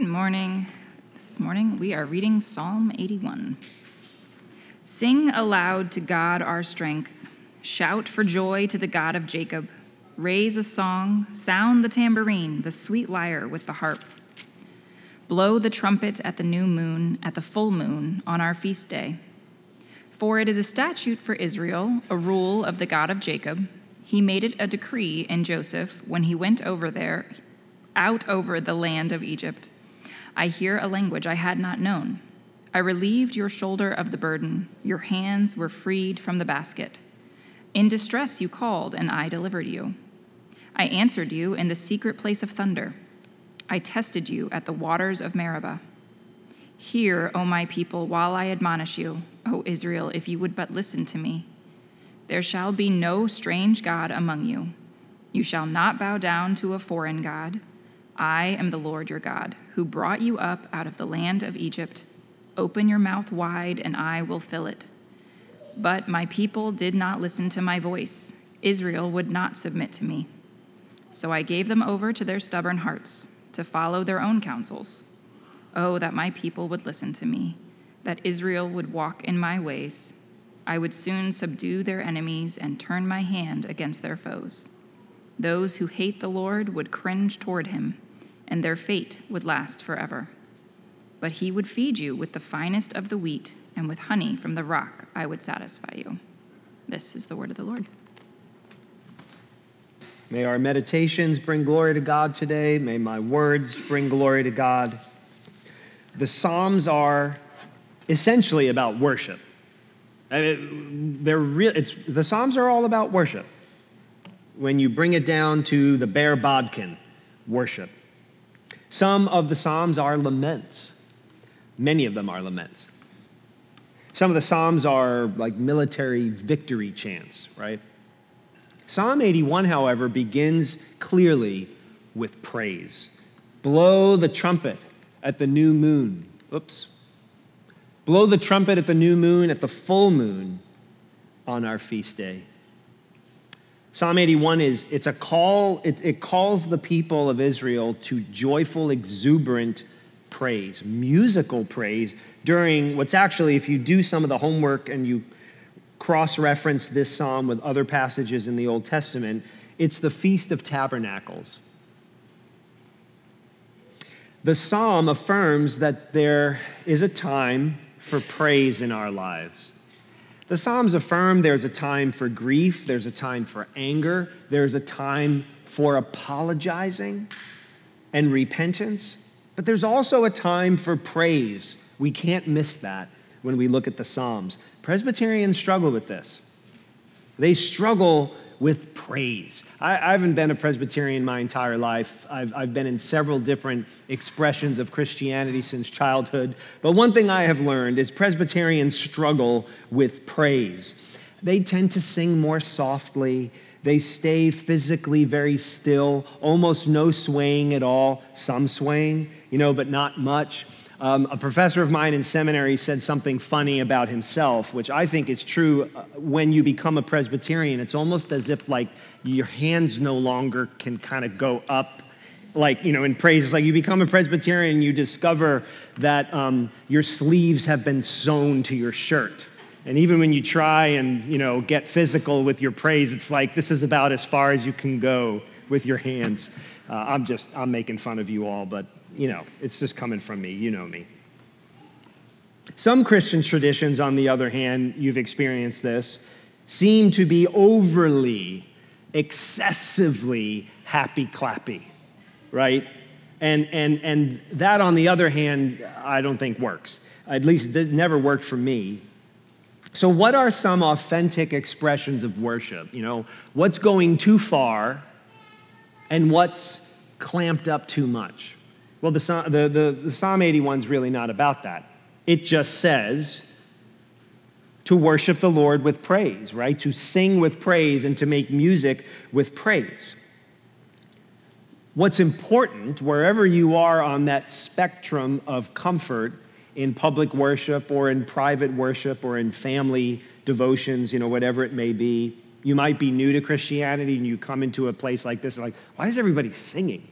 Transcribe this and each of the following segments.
Good morning. This morning we are reading Psalm 81. Sing aloud to God our strength. Shout for joy to the God of Jacob. Raise a song, sound the tambourine, the sweet lyre with the harp. Blow the trumpet at the new moon, at the full moon, on our feast day. For it is a statute for Israel, a rule of the God of Jacob. He made it a decree in Joseph when he went out over the land of Egypt. I hear a language I had not known. I relieved your shoulder of the burden. Your hands were freed from the basket. In distress you called, and I delivered you. I answered you in the secret place of thunder. I tested you at the waters of Meribah. Hear, O my people, while I admonish you, O Israel, if you would but listen to me. There shall be no strange god among you. You shall not bow down to a foreign god. I am the Lord your God, who brought you up out of the land of Egypt. Open your mouth wide, and I will fill it. But my people did not listen to my voice. Israel would not submit to me. So I gave them over to their stubborn hearts, to follow their own counsels. Oh, that my people would listen to me, that Israel would walk in my ways. I would soon subdue their enemies and turn my hand against their foes. Those who hate the Lord would cringe toward him, and their fate would last forever. But he would feed you with the finest of the wheat, and with honey from the rock I would satisfy you. This is the word of the Lord. May our meditations bring glory to God today. May my words bring glory to God. The Psalms are essentially about worship. The Psalms are all about worship. When you bring it down to the bare bodkin, worship. Some of the Psalms are laments. Many of them are laments. Some of the Psalms are like military victory chants, right? Psalm 81, however, begins clearly with praise. Blow the trumpet at the new moon. Blow the trumpet at the new moon, at the full moon on our feast day. Psalm 81 it's a call, it calls the people of Israel to joyful, exuberant praise, musical praise during what's actually, if you do some of the homework and you cross-reference this psalm with other passages in the Old Testament, it's the Feast of Tabernacles. The psalm affirms that there is a time for praise in our lives. The Psalms affirm there's a time for grief, there's a time for anger, there's a time for apologizing and repentance, but there's also a time for praise. We can't miss that when we look at the Psalms. Presbyterians struggle with this. They struggle with praise. I haven't been a Presbyterian my entire life. I've been in several different expressions of Christianity since childhood. But one thing I have learned is Presbyterians struggle with praise. They tend to sing more softly. They stay physically very still, almost no swaying at all. Some swaying, but not much. A professor of mine in seminary said something funny about himself, which I think is true. When you become a Presbyterian, it's almost as if like your hands no longer can kind of go up, in praise. It's like you become a Presbyterian, you discover that your sleeves have been sewn to your shirt. And even when you try and, get physical with your praise, it's like this is about as far as you can go with your hands. I'm making fun of you all, but it's just coming from me. You know me. Some Christian traditions, on the other hand, you've experienced this, seem to be overly, excessively happy-clappy, right? And that, on the other hand, I don't think works. At least it never worked for me. So what are some authentic expressions of worship? What's going too far and what's clamped up too much? Well, the Psalm 81 is really not about that. It just says to worship the Lord with praise, right? To sing with praise and to make music with praise. What's important, wherever you are on that spectrum of comfort in public worship or in private worship or in family devotions, whatever it may be, you might be new to Christianity and you come into a place like this and like, why is everybody singing?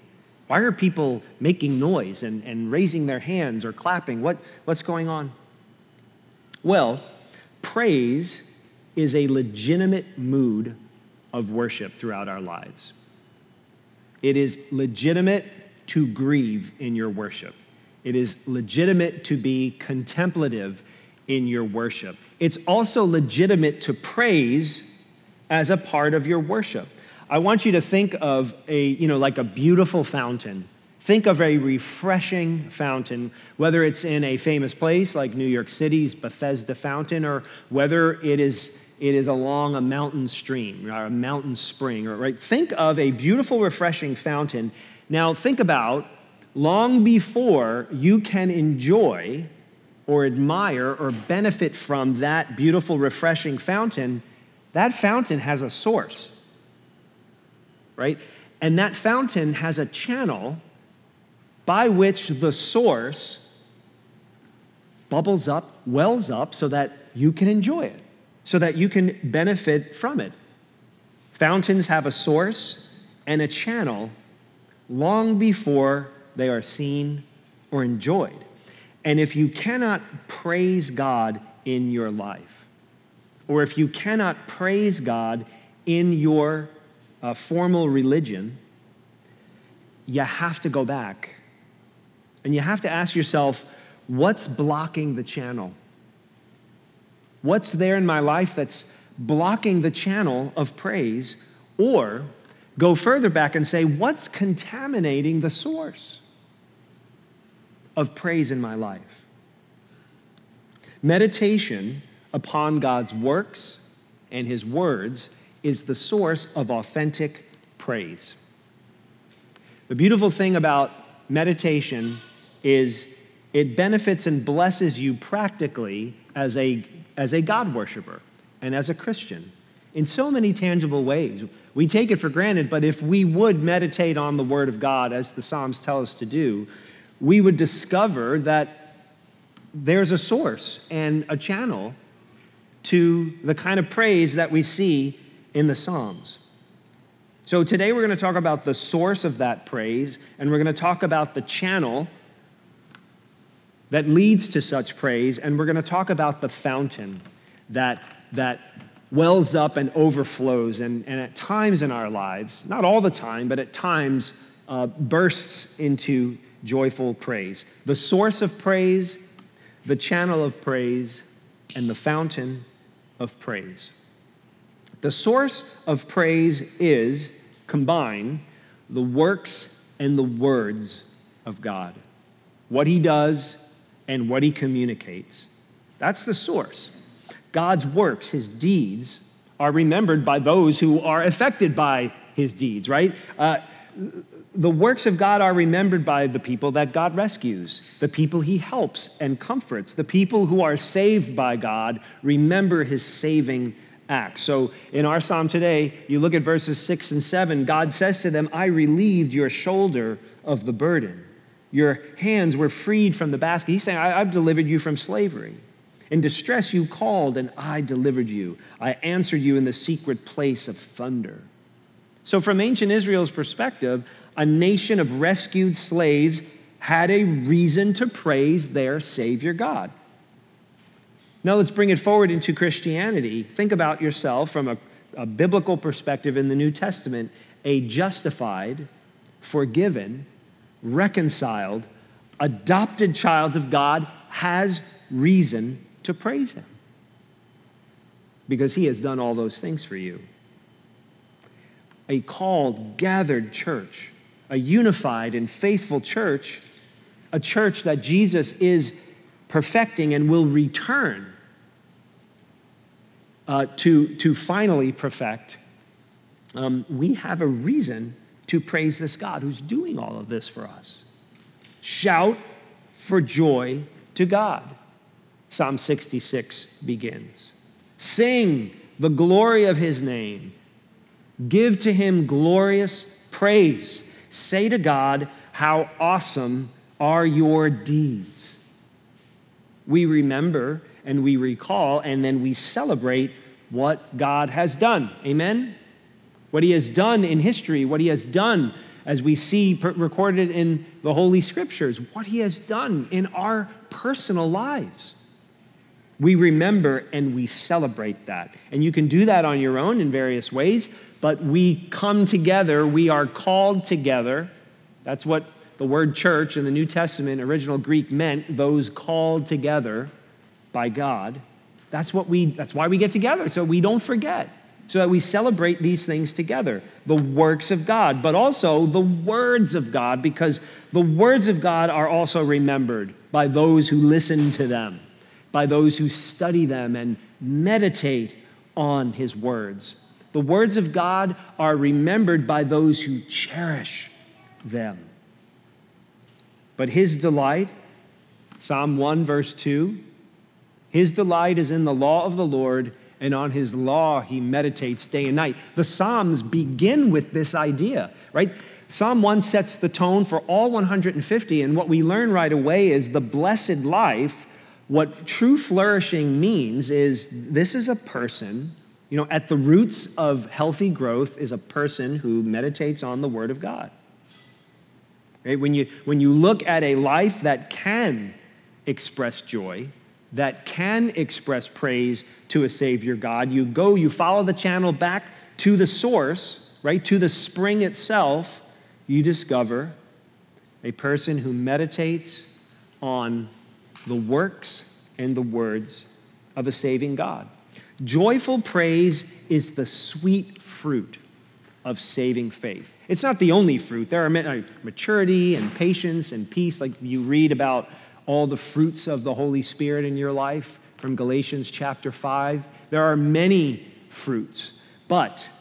Why are people making noise and raising their hands or clapping? What's going on? Well, praise is a legitimate mood of worship throughout our lives. It is legitimate to grieve in your worship. It is legitimate to be contemplative in your worship. It's also legitimate to praise as a part of your worship. I want you to think of like a beautiful fountain. Think of a refreshing fountain, whether it's in a famous place like New York City's Bethesda Fountain, or whether it is along a mountain stream or a mountain spring. Right? Think of a beautiful, refreshing fountain. Now think about, long before you can enjoy or admire or benefit from that beautiful, refreshing fountain, that fountain has a source, right? And that fountain has a channel by which the source bubbles up, wells up, so that you can enjoy it, so that you can benefit from it. Fountains have a source and a channel long before they are seen or enjoyed. And if you cannot praise God in your life, or if you cannot praise God in your formal religion, you have to go back. And you have to ask yourself, what's blocking the channel? What's there in my life that's blocking the channel of praise? Or go further back and say, what's contaminating the source of praise in my life? Meditation upon God's works and his words is the source of authentic praise. The beautiful thing about meditation is it benefits and blesses you practically as a God worshiper and as a Christian in so many tangible ways. We take it for granted, but if we would meditate on the Word of God as the Psalms tell us to do, we would discover that there's a source and a channel to the kind of praise that we see in the Psalms. So today we're going to talk about the source of that praise, and we're going to talk about the channel that leads to such praise, and we're going to talk about the fountain that wells up and overflows, and at times in our lives, not all the time, but at times bursts into joyful praise. The source of praise, the channel of praise, and the fountain of praise. The source of praise is, combined, the works and the words of God. What he does and what he communicates. That's the source. God's works, his deeds, are remembered by those who are affected by his deeds, right? The works of God are remembered by the people that God rescues, the people he helps and comforts. The people who are saved by God remember his saving acts. So in our psalm today, you look at verses 6 and 7, God says to them, I relieved your shoulder of the burden. Your hands were freed from the basket. He's saying, I've delivered you from slavery. In distress you called, and I delivered you. I answered you in the secret place of thunder. So from ancient Israel's perspective, a nation of rescued slaves had a reason to praise their Savior God. Now let's bring it forward into Christianity. Think about yourself from a biblical perspective in the New Testament. A justified, forgiven, reconciled, adopted child of God has reason to praise him because he has done all those things for you. A called, gathered church, a unified and faithful church, a church that Jesus is perfecting and will return to finally perfect. We have a reason to praise this God who's doing all of this for us. Shout for joy to God. Psalm 66 begins. Sing the glory of his name. Give to him glorious praise. Say to God, how awesome are your deeds. We remember and we recall and then we celebrate what God has done. Amen? What he has done in history, what he has done as we see recorded in the Holy Scriptures, what he has done in our personal lives. We remember and we celebrate that. And you can do that on your own in various ways, but we come together, we are called together. That's what the word church in the New Testament, original Greek, meant, those called together by God. That's why we get together, so we don't forget, so that we celebrate these things together, the works of God, but also the words of God, because the words of God are also remembered by those who listen to them, by those who study them and meditate on his words. The words of God are remembered by those who cherish them. But his delight, Psalm 1, verse 2, his delight is in the law of the Lord, and on his law he meditates day and night. The Psalms begin with this idea, right? Psalm 1 sets the tone for all 150, and what we learn right away is the blessed life. What true flourishing means is this is a person, at the roots of healthy growth is a person who meditates on the Word of God. Right? When you look at a life that can express joy, that can express praise to a Savior God, you follow the channel back to the source, right, to the spring itself, you discover a person who meditates on the works and the words of a saving God. Joyful praise is the sweet fruit of saving faith. It's not the only fruit. There are maturity and patience and peace, like you read about all the fruits of the Holy Spirit in your life from Galatians chapter 5. There are many fruits, but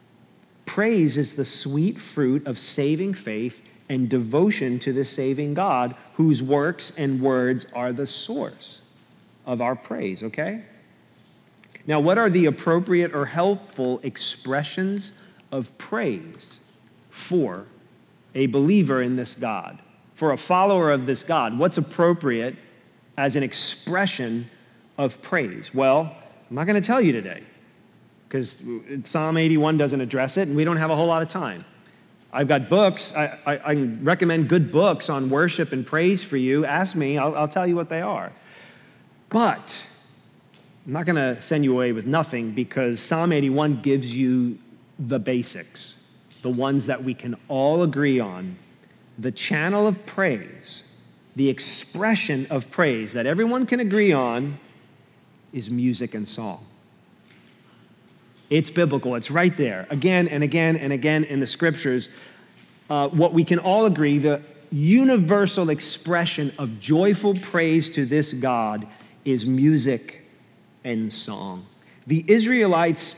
praise is the sweet fruit of saving faith and devotion to the saving God, whose works and words are the source of our praise, okay? Now, what are the appropriate or helpful expressions of praise for a believer in this God, for a follower of this God? What's appropriate as an expression of praise? Well, I'm not going to tell you today, because Psalm 81 doesn't address it, and we don't have a whole lot of time. I've got books. I recommend good books on worship and praise for you. Ask me, I'll tell you what they are. But I'm not going to send you away with nothing, because Psalm 81 gives you the basics, the ones that we can all agree on. The channel of praise, the expression of praise that everyone can agree on is music and song. It's biblical. It's right there again and again and again in the scriptures. What we can all agree, the universal expression of joyful praise to this God is music and song. The Israelites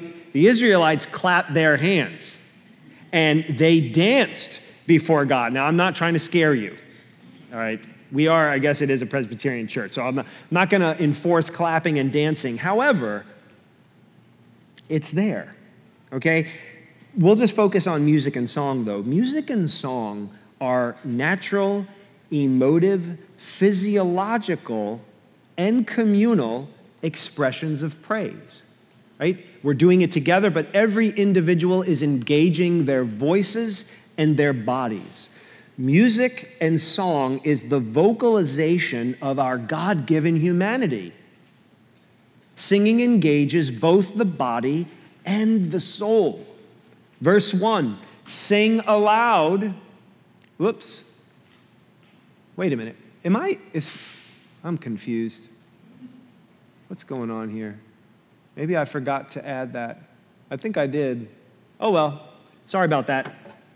clapped their hands and they danced before God. Now, I'm not trying to scare you, all right? I guess it is a Presbyterian church, so I'm not going to enforce clapping and dancing. However, it's there, okay? We'll just focus on music and song, though. Music and song are natural, emotive, physiological, and communal expressions of praise, right? We're doing it together, but every individual is engaging their voices and their bodies. Music and song is the vocalization of our God-given humanity. Singing engages both the body and the soul. Verse 1, sing aloud. Whoops. Wait a minute. I'm confused. What's going on here? Maybe I forgot to add that. I think I did. Oh well, sorry about that.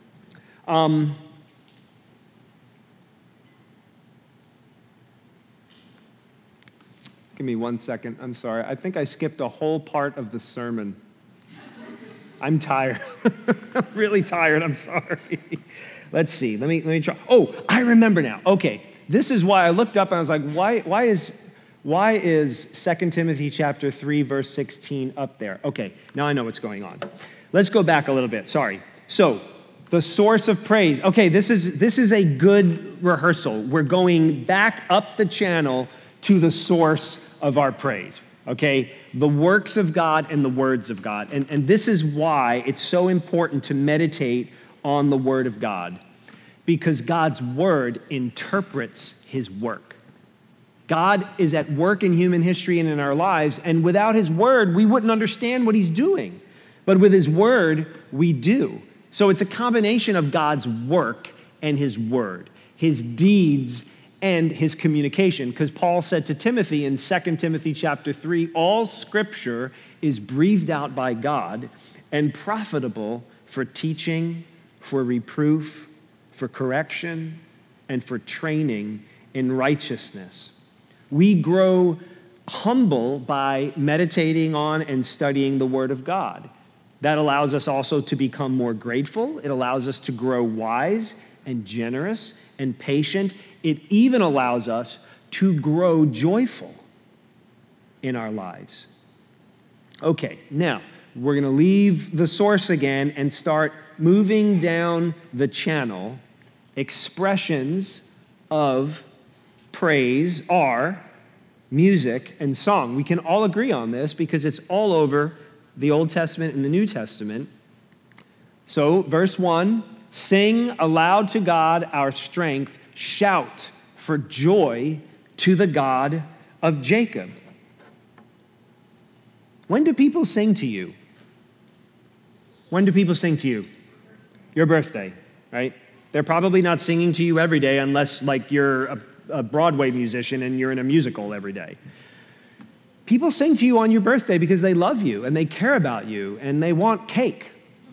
Give me 1 second. I'm sorry. I think I skipped a whole part of the sermon. I'm tired. I'm really tired. I'm sorry. Let's see. Let me try. Oh, I remember now. Okay. This is why I looked up and I was like, why is 2 Timothy chapter 3, verse 16 up there? Okay, now I know what's going on. Let's go back a little bit. Sorry. So, the source of praise. Okay, this is a good rehearsal. We're going back up the channel to the source of our praise. Okay, the works of God and the words of God. And this is why it's so important to meditate on the Word of God because God's Word interprets His work. God is at work in human history and in our lives, and without His Word, we wouldn't understand what He's doing. But with His Word, we do. So it's a combination of God's work and His Word, His deeds and His communication. Because Paul said to Timothy in 2 Timothy chapter 3, all Scripture is breathed out by God and profitable for teaching, for reproof, for correction, and for training in righteousness. We grow humble by meditating on and studying the Word of God. That allows us also to become more grateful. It allows us to grow wise and generous and patient. It even allows us to grow joyful in our lives. Okay, now we're going to leave the source again and start moving down the channel. Expressions of praise are music and song. We can all agree on this because it's all over the Old Testament and the New Testament. So, verse 1, sing aloud to God our strength, shout for joy to the God of Jacob. When do people sing to you? When do people sing to you? Your birthday, right? They're probably not singing to you every day unless like you're a Broadway musician and you're in a musical every day. People sing to you on your birthday because they love you and they care about you and they want cake.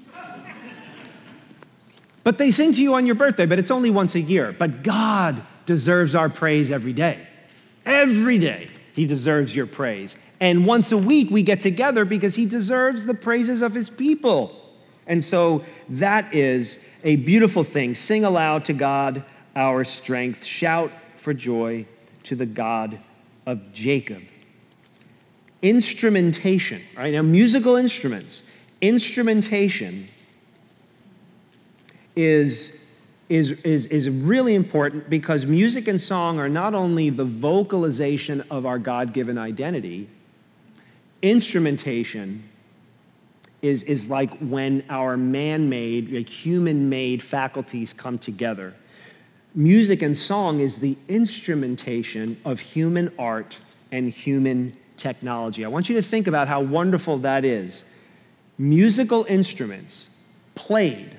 But they sing to you on your birthday, but it's only once a year. But God deserves our praise every day. Every day, He deserves your praise. And once a week, we get together because He deserves the praises of His people. And so that is a beautiful thing. Sing aloud to God our strength. Shout for joy to the God of Jacob. Instrumentation, right? Now, musical instruments. Instrumentation is really important because music and song are not only the vocalization of our God-given identity, instrumentation is like when our man-made, like human-made faculties come together. Music and song is the instrumentation of human art and human technology. I want you to think about how wonderful that is. Musical instruments played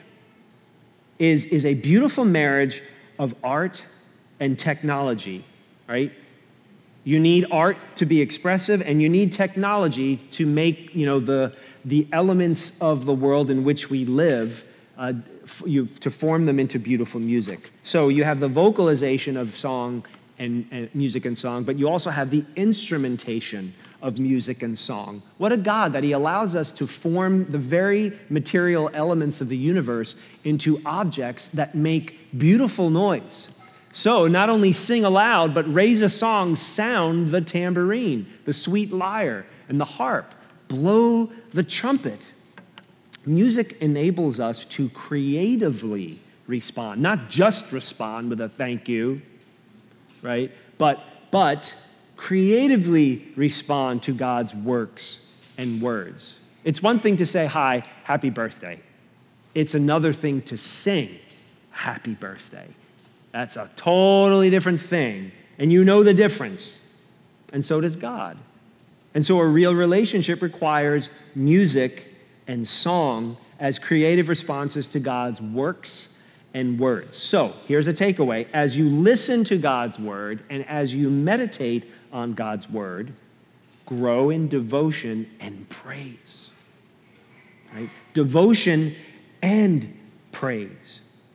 is a beautiful marriage of art and technology, right? You need art to be expressive, and you need technology to make, the elements of the world in which we live, to form them into beautiful music. So you have the vocalization of song and music and song, but you also have the instrumentation of music and song. What a God that He allows us to form the very material elements of the universe into objects that make beautiful noise. So not only sing aloud, but raise a song, sound the tambourine, the sweet lyre, and the harp. Blow the trumpet. Music enables us to creatively respond, not just respond with a thank you, right? But creatively respond to God's works and words. It's one thing to say, hi, happy birthday. It's another thing to sing happy birthday. That's a totally different thing. And you know the difference. And so does God. And so a real relationship requires music and song as creative responses to God's works and words. So here's a takeaway. As you listen to God's word and as you meditate on God's word, grow in devotion and praise. Right? Devotion and praise.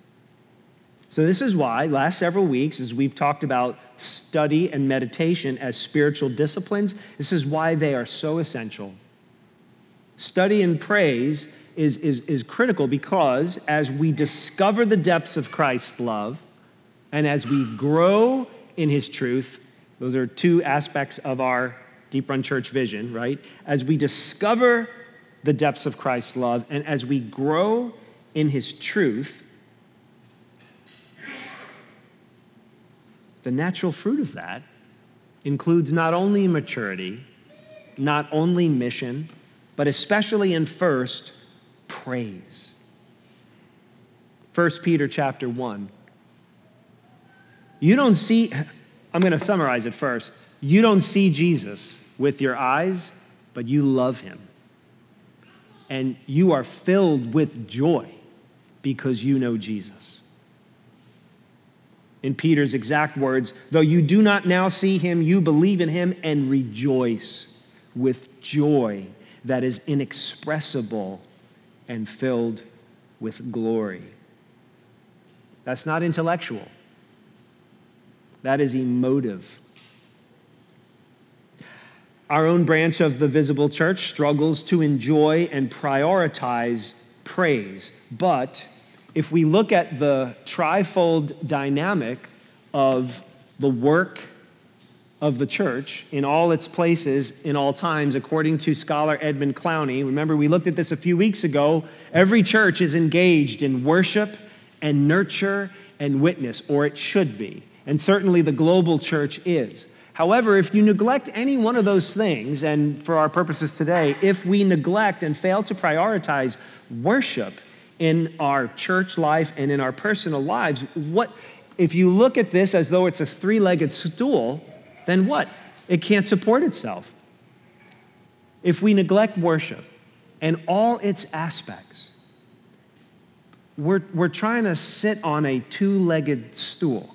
So this is why, last several weeks, as we've talked about study and meditation as spiritual disciplines, this is why they are so essential. Study and praise is critical because as we discover the depths of Christ's love and as we grow in His truth, those are two aspects of our Deep Run Church vision, right? As we discover the depths of Christ's love and as we grow in His truth, the natural fruit of that includes not only maturity, not only mission, but especially and first, praise. 1 Peter chapter 1. You don't see, I'm going to summarize it first. You don't see Jesus with your eyes, but you love him. And you are filled with joy because you know Jesus. In Peter's exact words, though you do not now see him, you believe in him and rejoice with joy that is inexpressible and filled with glory. That's not intellectual. That is emotive. Our own branch of the visible church struggles to enjoy and prioritize praise. But if we look at the trifold dynamic of the work of the church in all its places, in all times, according to scholar Edmund Clowney, remember we looked at this a few weeks ago, every church is engaged in worship and nurture and witness, or it should be. And certainly the global church is. However, if you neglect any one of those things, and for our purposes today, if we neglect and fail to prioritize worship in our church life and in our personal lives, if you look at this as though it's a three-legged stool, then what? It can't support itself. If we neglect worship and all its aspects, we're trying to sit on a two-legged stool.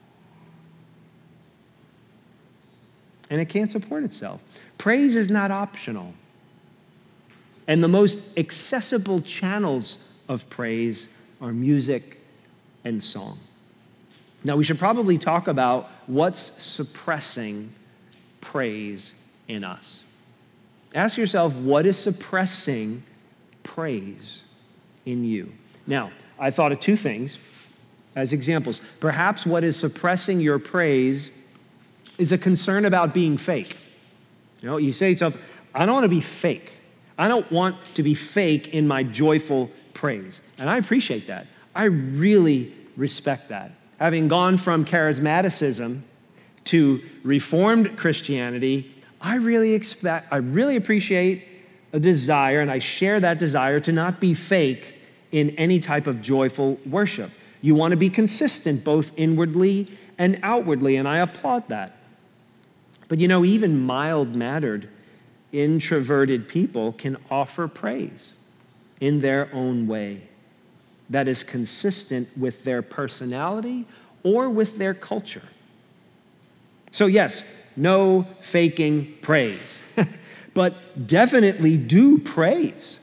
And it can't support itself. Praise is not optional. And the most accessible channels of praise are music and song. Now, we should probably talk about what's suppressing praise in us. Ask yourself, what is suppressing praise in you? Now, I thought of two things as examples. Perhaps what is suppressing your praise is a concern about being fake. You say to yourself, I don't want to be fake. I don't want to be fake in my joyful praise. And I appreciate that. I really respect that. Having gone from charismaticism to Reformed Christianity, I really appreciate a desire, and I share that desire to not be fake in any type of joyful worship. You want to be consistent both inwardly and outwardly, and I applaud that. But even mild-mannered, introverted people can offer praise in their own way that is consistent with their personality or with their culture. So yes, no faking praise, but definitely do praise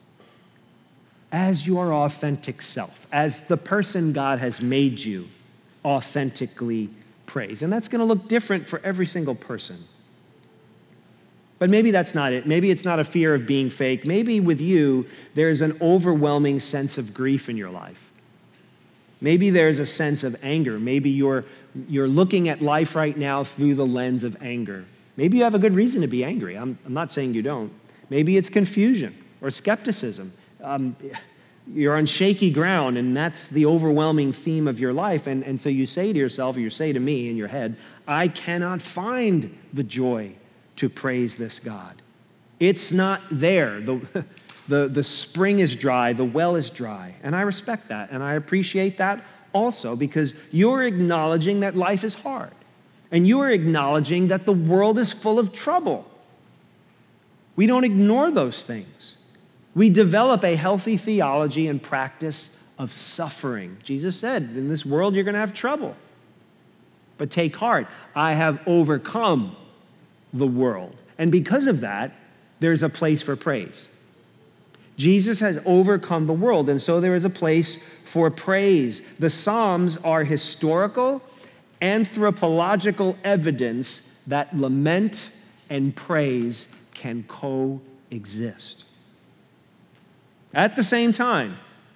as your authentic self, as the person God has made you authentically praise. And that's going to look different for every single person. But maybe that's not it. Maybe it's not a fear of being fake. Maybe with you, there's an overwhelming sense of grief in your life. Maybe there's a sense of anger. Maybe you're looking at life right now through the lens of anger. Maybe you have a good reason to be angry. I'm not saying you don't. Maybe it's confusion or skepticism. You're on shaky ground, and that's the overwhelming theme of your life. And so you say to yourself, or you say to me in your head, I cannot find the joy to praise this God. It's not there. The spring is dry, the well is dry. And I respect that, and I appreciate that also, because you're acknowledging that life is hard. And you're acknowledging that the world is full of trouble. We don't ignore those things. We develop a healthy theology and practice of suffering. Jesus said, in this world you're going to have trouble. But take heart, I have overcome the world. And because of that, there's a place for praise. Jesus has overcome the world, and so there is a place for praise. The Psalms are historical, anthropological evidence that lament and praise can coexist. At the same time,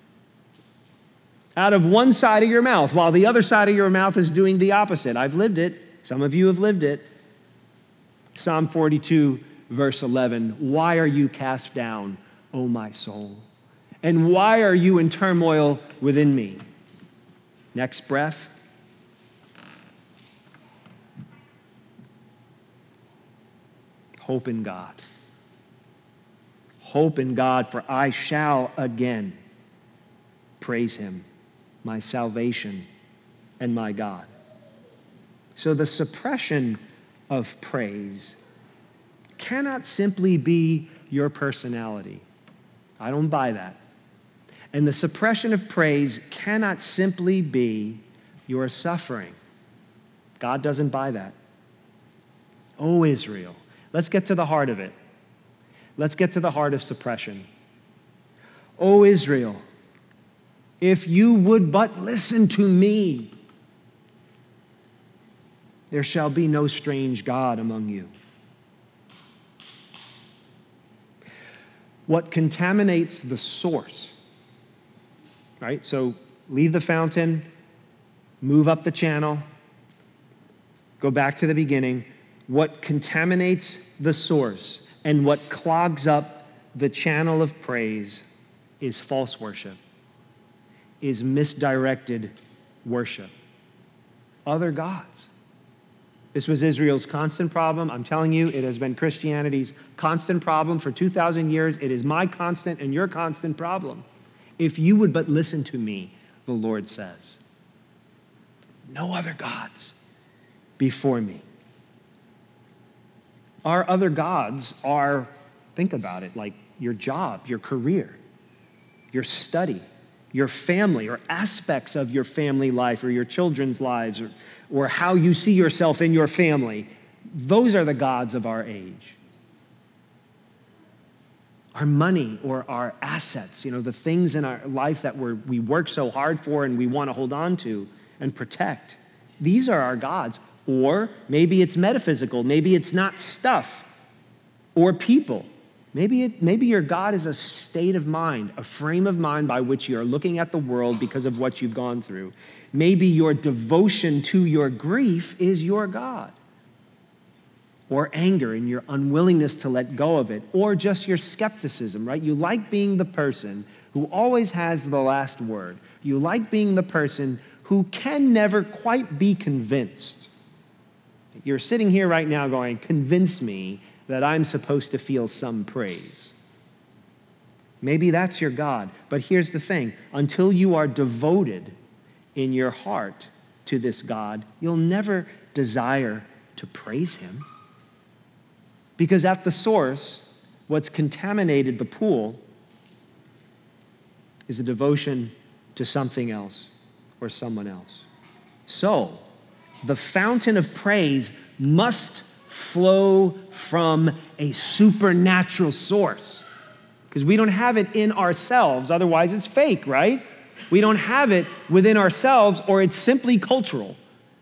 out of one side of your mouth, while the other side of your mouth is doing the opposite. I've lived it. Some of you have lived it. Psalm 42, verse 11, why are you cast down, O my soul? And why are you in turmoil within me? Next breath. Hope in God. Hope in God, for I shall again praise him my salvation, and my God. So the suppression of praise cannot simply be your personality. I don't buy that. And the suppression of praise cannot simply be your suffering. God doesn't buy that. Oh, Israel. Let's get to the heart of it. Let's get to the heart of suppression. Oh, Israel, if you would but listen to me, there shall be no strange God among you. What contaminates the source, right? So leave the fountain, move up the channel, go back to the beginning. What contaminates the source and what clogs up the channel of praise is false worship, is misdirected worship. Other gods. This was Israel's constant problem. I'm telling you, it has been Christianity's constant problem for 2,000 years. It is my constant and your constant problem. If you would but listen to me, the Lord says. No other gods before me. Our other gods are, think about it, like your job, your career, your study, your family, or aspects of your family life or your children's lives, or how you see yourself in your family. Those are the gods of our age. Our money or our assets, the things in our life that we work so hard for and we want to hold on to and protect. These are our gods. Or maybe it's metaphysical. Maybe it's not stuff or people. Maybe your God is a state of mind, a frame of mind by which you are looking at the world because of what you've gone through. Maybe your devotion to your grief is your God. Or anger and your unwillingness to let go of it. Or just your skepticism, right? You like being the person who always has the last word. You like being the person who can never quite be convinced. You're sitting here right now going, convince me that I'm supposed to feel some praise. Maybe that's your God. But here's the thing. Until you are devoted in your heart to this God, you'll never desire to praise him. Because at the source, what's contaminated the pool is a devotion to something else or someone else. So, the fountain of praise must flow from a supernatural source. Because we don't have it in ourselves, otherwise it's fake, right? We don't have it within ourselves, or it's simply cultural.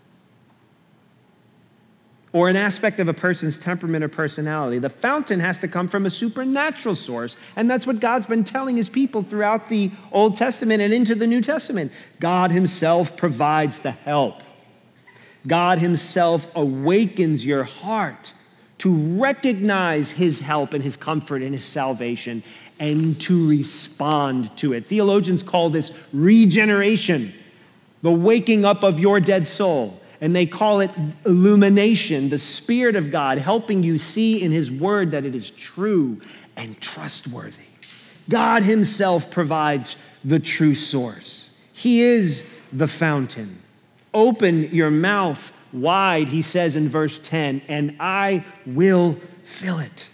Or an aspect of a person's temperament or personality. The fountain has to come from a supernatural source, and that's what God's been telling his people throughout the Old Testament and into the New Testament. God himself provides the help. God himself awakens your heart to recognize his help and his comfort and his salvation and to respond to it. Theologians call this regeneration, the waking up of your dead soul. And they call it illumination, the Spirit of God helping you see in his word that it is true and trustworthy. God himself provides the true source. He is the fountain. Open your mouth wide, he says in verse 10, and I will fill it.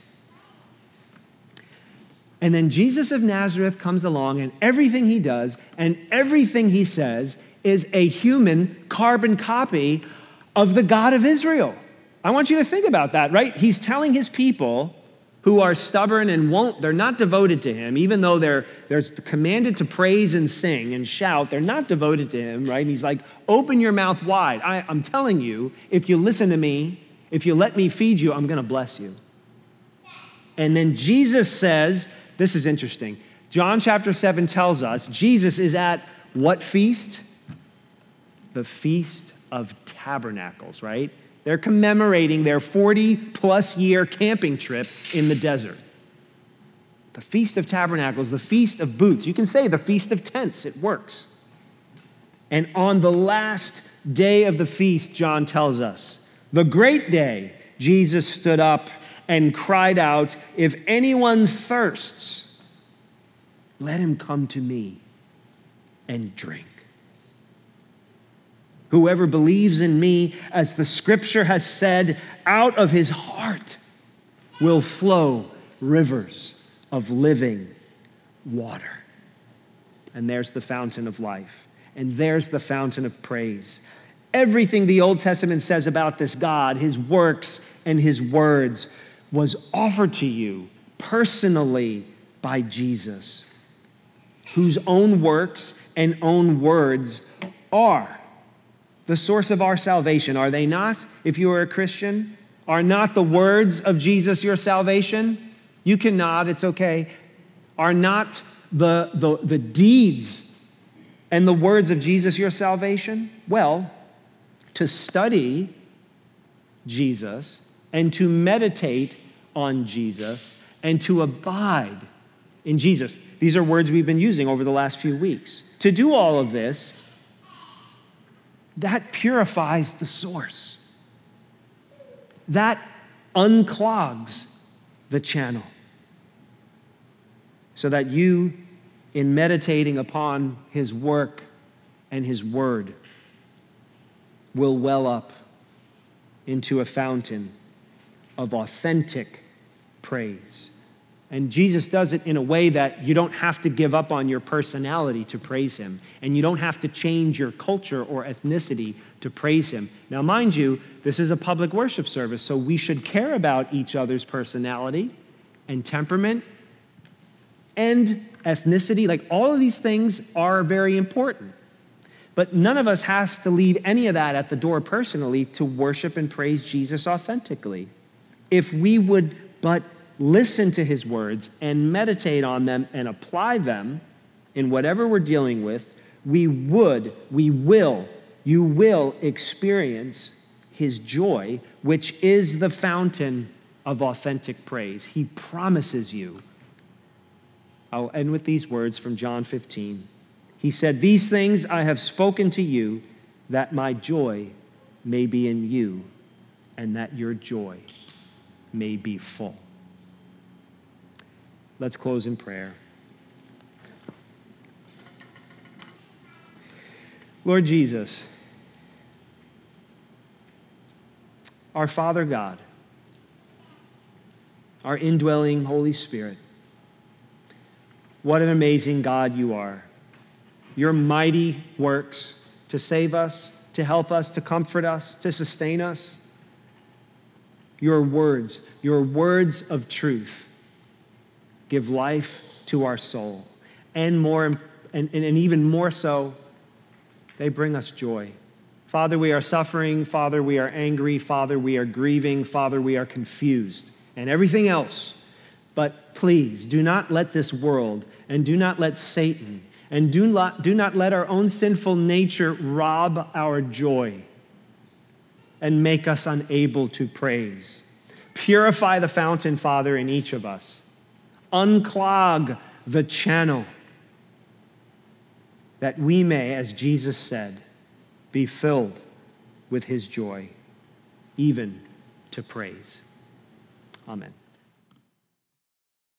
And then Jesus of Nazareth comes along, and everything he does and everything he says is a human carbon copy of the God of Israel. I want you to think about that, right? He's telling his people who are stubborn and they're not devoted to him, even though they're commanded to praise and sing and shout, they're not devoted to him, right? And he's like, open your mouth wide. I'm telling you, if you listen to me, if you let me feed you, I'm going to bless you. And then Jesus says, this is interesting. John chapter 7 tells us Jesus is at what feast? The Feast of Tabernacles, right? They're commemorating their 40-plus year camping trip in the desert. The Feast of Tabernacles, the Feast of Booths. You can say the Feast of Tents. It works. And on the last day of the feast, John tells us, the great day, Jesus stood up and cried out, if anyone thirsts, let him come to me and drink. Whoever believes in me, as the scripture has said, out of his heart will flow rivers of living water. And there's the fountain of life. And there's the fountain of praise. Everything the Old Testament says about this God, his works and his words, was offered to you personally by Jesus, whose own works and own words are the source of our salvation, are they not? If you are a Christian, are not the words of Jesus your salvation? You can nod, it's okay. Are not the deeds and the words of Jesus your salvation? Well, to study Jesus and to meditate on Jesus and to abide in Jesus. These are words we've been using over the last few weeks. To do all of this, that purifies the source. That unclogs the channel. So that you, in meditating upon his work and his word, will well up into a fountain of authentic praise. And Jesus does it in a way that you don't have to give up on your personality to praise him, and you don't have to change your culture or ethnicity to praise him. Now, mind you, this is a public worship service, so we should care about each other's personality and temperament and ethnicity. Like, all of these things are very important. But none of us has to leave any of that at the door personally to worship and praise Jesus authentically. If we would but listen to his words and meditate on them and apply them in whatever we're dealing with, you will experience his joy, which is the fountain of authentic praise. He promises you. I'll end with these words from John 15. He said, "These things I have spoken to you, that my joy may be in you, and that your joy may be full." Let's close in prayer. Lord Jesus, our Father God, our indwelling Holy Spirit, what an amazing God you are. Your mighty works to save us, to help us, to comfort us, to sustain us. Your words of truth, give life to our soul. And even more so, they bring us joy. Father, we are suffering. Father, we are angry. Father, we are grieving. Father, we are confused. And everything else. But please, do not let this world, and do not let Satan, and do not let our own sinful nature rob our joy and make us unable to praise. Purify the fountain, Father, in each of us. Unclog the channel that we may, as Jesus said, be filled with his joy, even to praise. Amen.